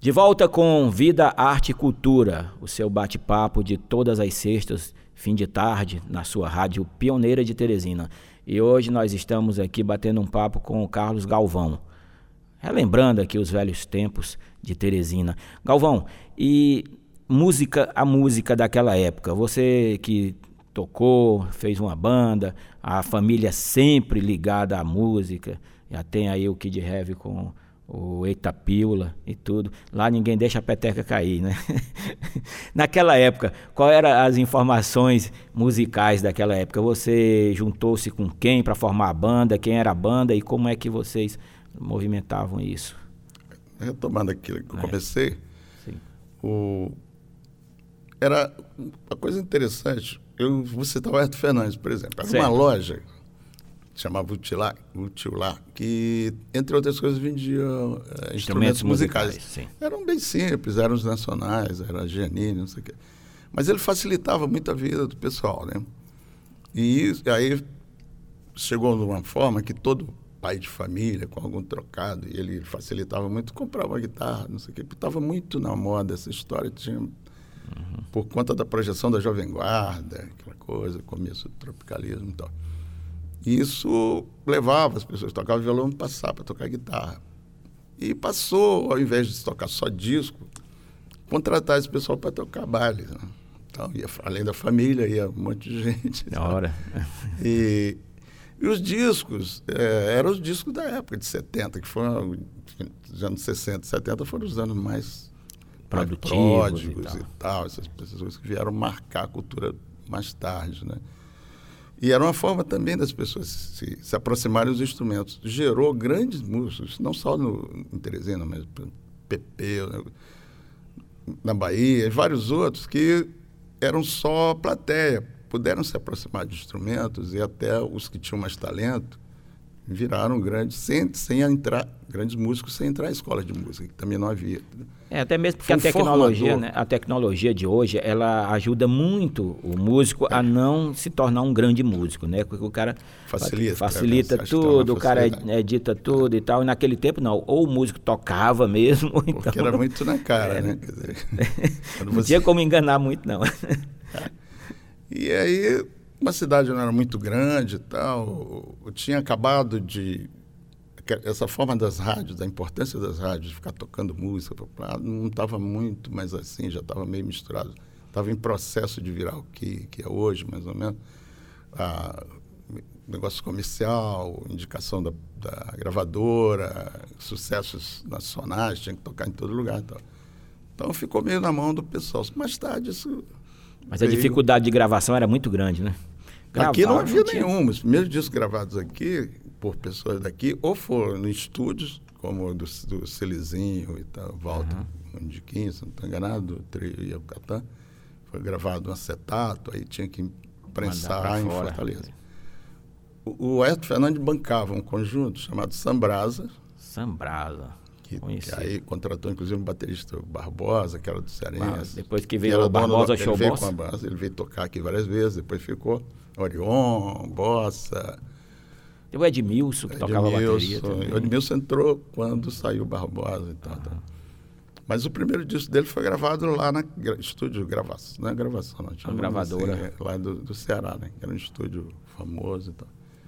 De volta com Vida, Arte e Cultura, o seu bate-papo de todas as sextas, fim de tarde, na sua rádio pioneira de Teresina. E hoje nós estamos aqui batendo um papo com o Carlos Galvão, relembrando aqui os velhos tempos de Teresina. Galvão, e a música daquela época, você que tocou, fez uma banda, a família sempre ligada à música, já tem aí o Kid Heavy com o Eita Pílula e tudo. Lá ninguém deixa a peteca cair, né? Naquela época, qual eram as informações musicais daquela época? Você juntou-se com quem para formar a banda? Quem era a banda? E como é que vocês movimentavam isso? Retomando aquilo que eu comecei, Sim. Era uma coisa interessante. Eu vou citar o Herto Fernandes, por exemplo. Era Certo. uma loja chamava Utilar, que, entre outras coisas, vendia instrumentos musicais. Sim. Eram bem simples, eram os nacionais, era a Giannini, não sei o quê. Mas ele facilitava muito a vida do pessoal, né? E aí chegou de uma forma que todo pai de família, com algum trocado, e ele facilitava muito, comprava uma guitarra, não sei o quê. Estava muito na moda essa história, tinha... Por conta da projeção da Jovem Guarda, aquela coisa, começo do tropicalismo e tal. E isso levava as pessoas que tocavam violão a passar para tocar guitarra. E passou, ao invés de tocar só disco, contratar esse pessoal para tocar baile. Né? Então, além da família, ia um monte de gente. Da hora. E os discos, eram os discos da época de 70, que foram, os anos 60, 70 foram os anos mais pródigos e tal, essas pessoas que vieram marcar a cultura mais tarde, né? E era uma forma também das pessoas se aproximarem dos instrumentos. Gerou grandes músicos, não só em Teresina, mas Pepe, né? Na Bahia, e vários outros que eram só plateia, puderam se aproximar de instrumentos e até os que tinham mais talento viraram grandes, grandes músicos sem entrar em escola de música, que também não havia. Até mesmo porque a tecnologia, né, a tecnologia de hoje, ela ajuda muito o músico a não se tornar um grande músico, né? Porque o cara facilita tudo, o cara edita tudo e tal. E naquele tempo, não. Ou o músico tocava mesmo, ou então... Porque era muito na cara, né? Quer dizer, não tinha como enganar muito, não. E aí, uma cidade não era muito grande e tal. Eu tinha acabado de... Essa forma das rádios, da importância das rádios, de ficar tocando música popular, não estava muito mais assim, já estava meio misturado. Estava em processo de virar o que é hoje, mais ou menos. Negócio comercial, indicação da gravadora, sucessos nacionais, tinha que tocar em todo lugar e tal. Então ficou meio na mão do pessoal. Mais tarde isso... Mas a dificuldade de gravação era muito grande, né? Aqui não havia nenhuma. Os primeiros discos gravados aqui, por pessoas daqui, ou foram em estúdios, como o do Celizinho e tal, Walter Mundiquim, se não estou enganado, do Trio e o Catã. Foi gravado um acetato, aí tinha que prensar em Fortaleza. O Herto Fernandes bancava um conjunto chamado Sambrasa. Que aí contratou, inclusive, um baterista Barbosa, que era do Cearense. Depois que veio o Barbosa Show Boss. Ele veio tocar aqui várias vezes, depois ficou Orion, Bossa. E o Edmilson, que tocava bateria também. O Edmilson entrou quando saiu o Barbosa e tal. Mas o primeiro disco dele foi gravado lá na estúdio gravação, não é gravação, não. Tinha uma gravadora. Assim, lá do Ceará, né? Que era um estúdio famoso e tal.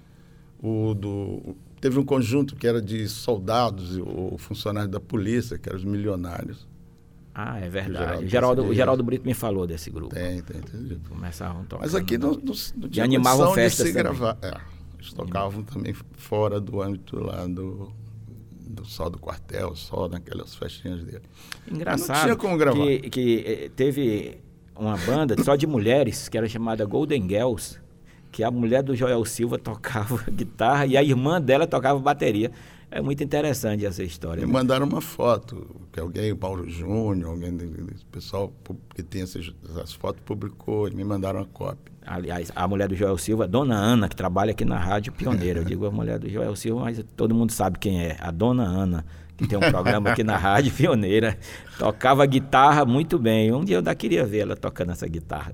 Teve um conjunto que era de soldados ou funcionários da polícia, que eram os Milionários. Ah, é verdade. O Geraldo Brito me falou desse grupo. Tem. Começavam a tocar. Mas aqui não tinha animavam festas de se gravar. Eles tocavam também fora do âmbito lá do só do quartel, só naquelas festinhas dele. Engraçado. Mas não tinha como gravar. Que teve uma banda só de mulheres, que era chamada Golden Girls, que a mulher do Joel Silva tocava guitarra e a irmã dela tocava bateria. É muito interessante essa história. Me mandaram uma foto, que alguém, o Paulo Júnior, alguém do pessoal que tem essas fotos, publicou e me mandaram uma cópia. Aliás, a mulher do Joel Silva, Dona Ana, que trabalha aqui na Rádio Pioneira. Eu digo a mulher do Joel Silva, mas todo mundo sabe quem é. A Dona Ana, que tem um programa aqui na Rádio Pioneira. Tocava guitarra muito bem. Um dia eu ainda queria ver ela tocando essa guitarra.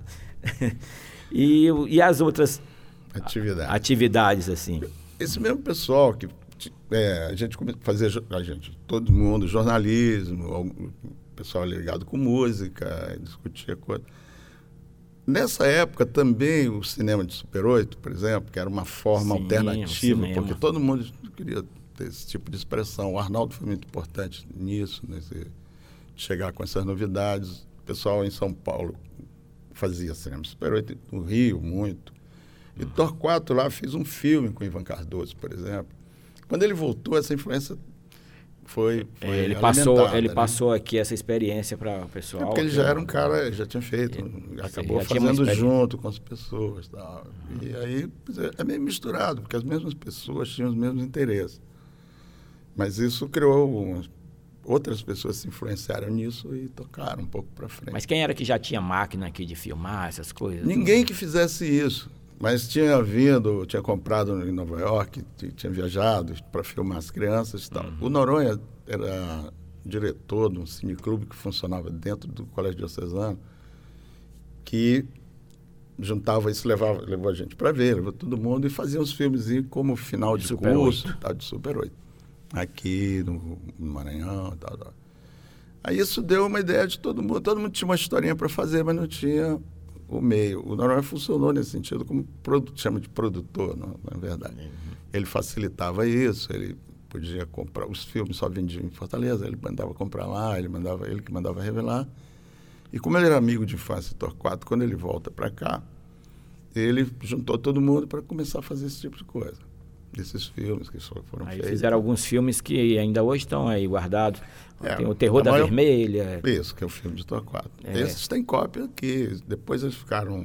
E as outras atividades assim? Esse mesmo pessoal que a gente fazia, todo mundo, jornalismo, pessoal ligado com música, discutia coisas. Nessa época também o cinema de Super 8, por exemplo, que era uma forma alternativa, porque todo mundo queria ter esse tipo de expressão. O Arnaldo foi muito importante nisso, chegar com essas novidades. O pessoal em São Paulo fazia cinema de Super 8, no Rio, muito. E Torquato lá fez um filme com o Ivan Cardoso, por exemplo. Quando ele voltou, essa influência foi ele passou aqui essa experiência para o pessoal. Porque ele já era um cara, já tinha feito, acabou fazendo junto com as pessoas. Tal. E aí é meio misturado, porque as mesmas pessoas tinham os mesmos interesses. Mas isso criou outras pessoas se influenciaram nisso e tocaram um pouco para frente. Mas quem era que já tinha máquina aqui de filmar essas coisas? Ninguém que fizesse isso. Mas tinha comprado em Nova York, tinha viajado para filmar as crianças e tal. O Noronha era diretor de um cineclube que funcionava dentro do Colégio Diocesano, que juntava isso, levou a gente para ver, levou todo mundo e fazia uns filmes como final de curso, tal, de Super 8. Aqui no Maranhão e tal. Aí isso deu uma ideia de todo mundo tinha uma historinha para fazer, mas não tinha o meio. O Noronha funcionou nesse sentido como chama de produtor, na verdade. Ele facilitava isso, ele podia comprar, os filmes só vendiam em Fortaleza, ele mandava comprar lá, ele que mandava revelar. E como ele era amigo de infância de Torquato, quando ele volta para cá, ele juntou todo mundo para começar a fazer esse tipo de coisa. Desses filmes que foram feitos. Fizeram alguns filmes que ainda hoje estão aí guardados. Tem o Terror da Vermelha. Isso, que é o filme de Torquato. Esses têm cópia aqui. Depois eles ficaram...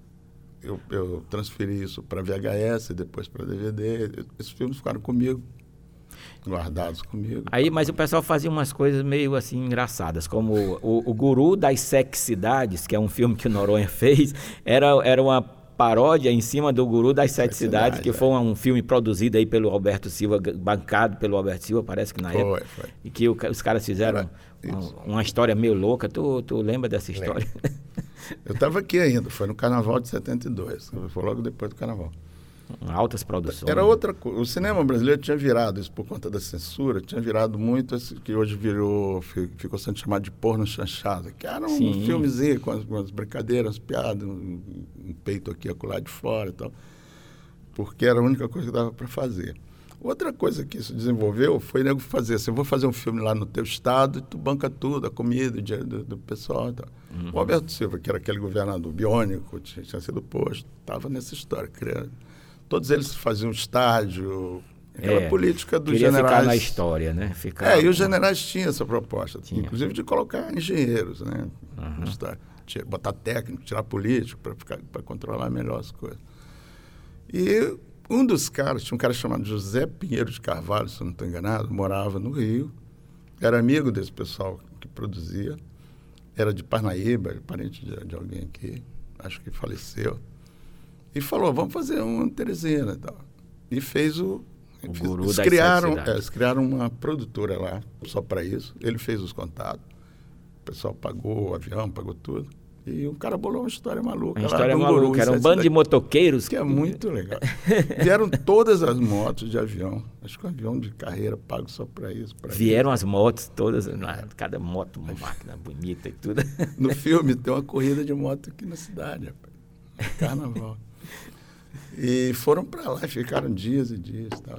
Eu transferi isso para VHS, depois para DVD. Esses filmes ficaram comigo, guardados comigo. Mas o pessoal fazia umas coisas meio assim engraçadas, como o Guru das Sexcidades, que é um filme que o Noronha fez, era uma paródia em cima do Guru das Sete Cidades, que foi um filme produzido aí pelo Alberto Silva, bancado pelo Alberto Silva, parece que na época. Foi. E que os caras fizeram uma história meio louca. Tu lembra dessa história? Eu estava aqui ainda, foi no Carnaval de 72, foi logo depois do Carnaval. Altas produções. Era outra coisa. O cinema brasileiro tinha virado, isso por conta da censura, tinha virado muito, que hoje ficou sendo chamado de porno chanchado, que era um filmezinho com as brincadeiras, piadas, um peito aqui, acolá de fora e tal, porque era a única coisa que dava para fazer. Outra coisa que isso desenvolveu foi nego fazer assim, eu vou fazer um filme lá no teu estado e tu banca tudo, a comida, o dinheiro do pessoal e tal. O Alberto Silva, que era aquele governador biônico, tinha sido posto, estava nessa história, criando. Todos eles faziam estádio, aquela política dos generais. Ficar na história, né? E os generais tinham essa proposta, inclusive de colocar engenheiros, né? Botar técnico, tirar político, para controlar melhor as coisas. E um dos caras, tinha um cara chamado José Pinheiro de Carvalho, se eu não estou enganado, morava no Rio, era amigo desse pessoal que produzia, era de Parnaíba, parente de alguém aqui, acho que faleceu. E falou, vamos fazer uma Teresina e tal. E fez Guru eles criaram uma produtora lá, só para isso. Ele fez os contatos. O pessoal pagou o avião, pagou tudo. E o cara bolou uma história maluca. Uma história maluca. Era um bando de motoqueiros. Que é muito legal. Vieram todas as motos de avião. Acho que um avião de carreira pago só para isso. Vieram as motos todas. Cada moto, uma máquina bonita e tudo. No filme tem uma corrida de moto aqui na cidade, rapaz. Carnaval. E foram para lá, ficaram dias e dias. Tal.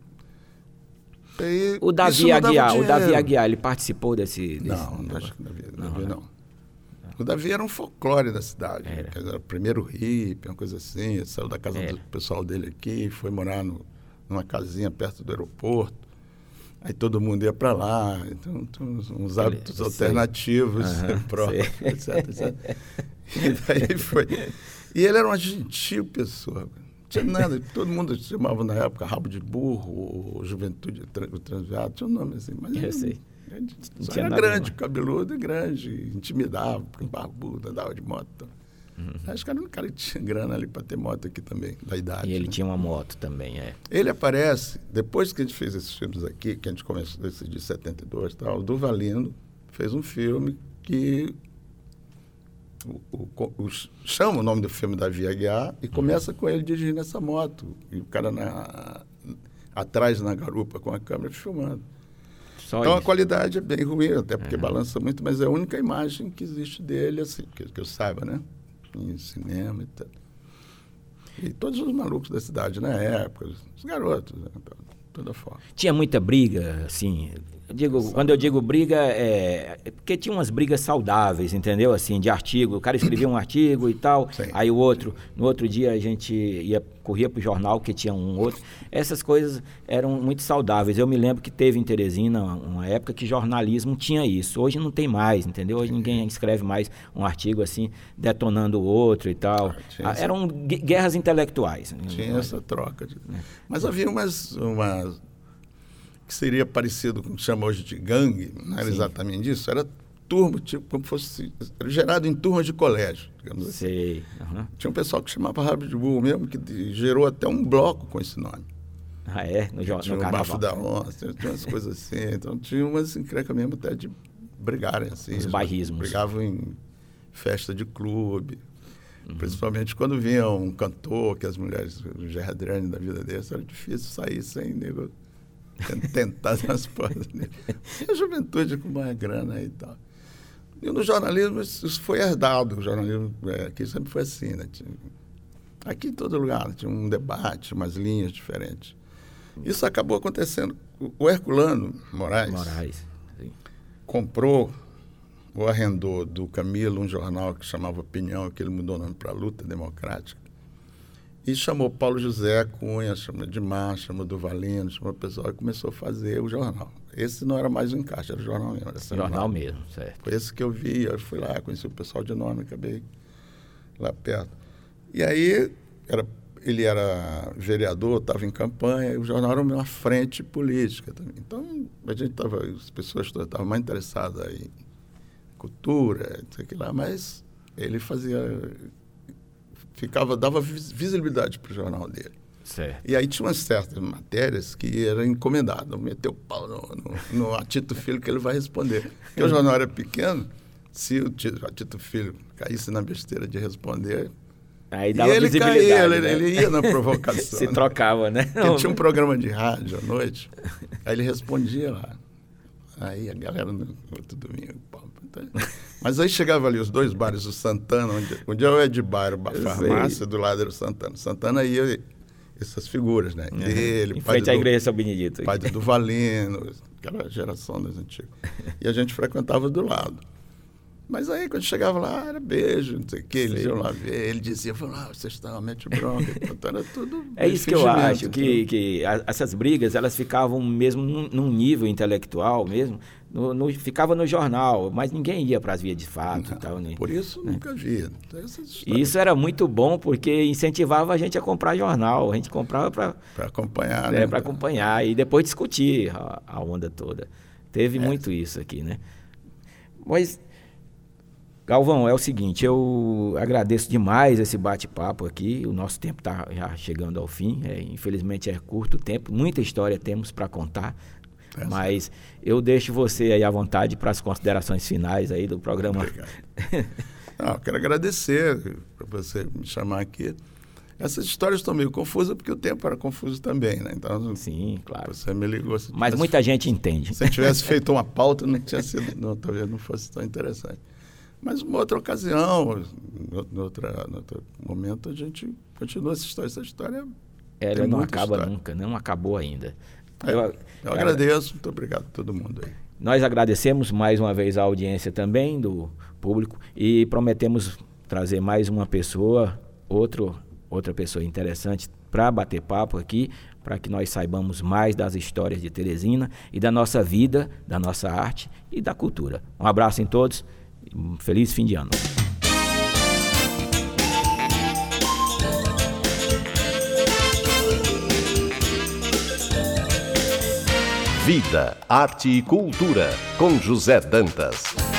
E o Davi Aguiar, ele participou desse não, acho que o Davi não. O Davi era um folclore da cidade. Era o primeiro hippie, uma coisa assim. Ele saiu da casa do pessoal dele aqui, foi morar numa casinha perto do aeroporto. Aí todo mundo ia para lá. Então, uns hábitos alternativos, próprios, etc. E daí foi... E ele era uma gentil pessoa. Não tinha nada. Todo mundo chamava na época Rabo de Burro, ou Juventude, o Transviado, tinha um nome assim. Mas eu sei. Só era grande, cabeludo e grande, intimidava, barbudo, andava de moto. Acho que era um cara que tinha grana ali para ter moto aqui também, da idade. E ele tinha uma moto também, Ele aparece, depois que a gente fez esses filmes aqui, que a gente começou esse de 72 e tal, o Durvalindo fez um filme que... chama o nome do filme Davi Aguiar e começa com ele dirigindo essa moto. E o cara atrás na garupa com a câmera filmando. Então a qualidade é bem ruim, até porque balança muito, mas é a única imagem que existe dele, assim, que eu saiba, né? Em cinema e tal. E todos os malucos da cidade na época, os garotos, né? Toda forma. Tinha muita briga, assim. Quando eu digo briga, é porque tinha umas brigas saudáveis, entendeu? Assim, de artigo. O cara escrevia um artigo e tal, sim. Aí no outro dia a gente corria pro jornal, que tinha um outro. Essas coisas eram muito saudáveis. Eu me lembro que teve em Teresina uma época que jornalismo tinha isso. Hoje não tem mais, entendeu? Hoje ninguém escreve mais um artigo assim, detonando o outro e tal. Eram guerras intelectuais. Tinha essa troca. Mas havia umas que seria parecido com o que chama hoje de gangue, não era exatamente isso, era turma, tipo, como fosse era gerado em turmas de colégio, digamos assim. Sei. Tinha um pessoal que chamava Rabo de Burro mesmo, que gerou até um bloco com esse nome. Ah, é? No tinha o Bafo da Onça, tinha umas coisas assim, então tinha umas encrenca mesmo até de brigarem, assim. Os bairrismos. Brigavam em festa de clube, principalmente quando vinha um cantor, que as mulheres, o Gerardiane da vida desse, era difícil sair sem negócio. Tentar as portas dele. E a juventude com mais grana e tal. E no jornalismo isso foi herdado. O jornalismo aqui sempre foi assim, né? Aqui em todo lugar tinha um debate, umas linhas diferentes. Isso acabou acontecendo. O Herculano Moraes sim. Comprou ou arrendou do Camilo um jornal que chamava Opinião, que ele mudou o nome para Luta Democrática. E chamou Paulo José Cunha, chamou Edmar, chamou Duvalino, chamou o pessoal e começou a fazer o jornal. Esse não era mais um encaixe, era o jornal mesmo. Jornal mesmo, certo. Foi esse que eu vi, eu fui lá, conheci o pessoal de nome, acabei lá perto. E aí, ele era vereador, estava em campanha, e o jornal era uma frente política também. Então, as pessoas estavam mais interessadas em cultura, não sei o que lá, mas ele dava visibilidade para o jornal dele. Certo. E aí tinha umas certas matérias que era encomendado, meteu o pau no Atito Filho que ele vai responder. Porque o jornal era pequeno, se o Atito Filho caísse na besteira de responder, aí dava ele visibilidade, caía, né? ele ia na provocação. Se trocava, né? Ele tinha um programa de rádio à noite, aí ele respondia lá. Aí a galera no outro domingo, mas aí chegava ali os dois bares, o Santana, onde é o Ed Bairro, a farmácia, do lado era o Santana. Santana ia essas figuras, né? Ele, em frente à igreja São Benedito. Pai do Duvalino, aquela geração das antigas. E a gente frequentava do lado. Mas aí, quando chegava lá, era beijo, não sei o quê, eles iam lá ver. Ele dizia, vocês estão, mete bronca. Então era tudo. É isso que eu acho, que essas brigas, elas ficavam mesmo num nível intelectual mesmo, ficava no jornal, mas ninguém ia para as vias de fato. Não, e tal, né? Por isso, nunca via. E isso era muito bom, porque incentivava a gente a comprar jornal. A gente comprava para acompanhar. Né? Para acompanhar e depois discutir a onda toda. Teve muito isso aqui, né? Mas... Galvão, é o seguinte, eu agradeço demais esse bate-papo aqui, o nosso tempo está já chegando ao fim, infelizmente é curto o tempo, muita história temos para contar, mas eu deixo você aí à vontade para as considerações finais aí do programa. Obrigado. Eu quero agradecer por você me chamar aqui. Essas histórias estão meio confusas porque o tempo era confuso também, né? Então, sim, claro. Você me ligou. Mas muita gente entende. Se eu tivesse feito uma pauta, não tinha sido, talvez não fosse tão interessante. Mas uma outra ocasião, em outro momento, a gente continua essa história. Essa história ela não acaba nunca, não acabou ainda. Eu agradeço, muito obrigado a todo mundo aí. Nós agradecemos mais uma vez a audiência também do público e prometemos trazer mais uma pessoa, outra pessoa interessante para bater papo aqui, para que nós saibamos mais das histórias de Teresina e da nossa vida, da nossa arte e da cultura. Um abraço em todos. Um feliz fim de ano. Vida, arte e cultura, com José Dantas.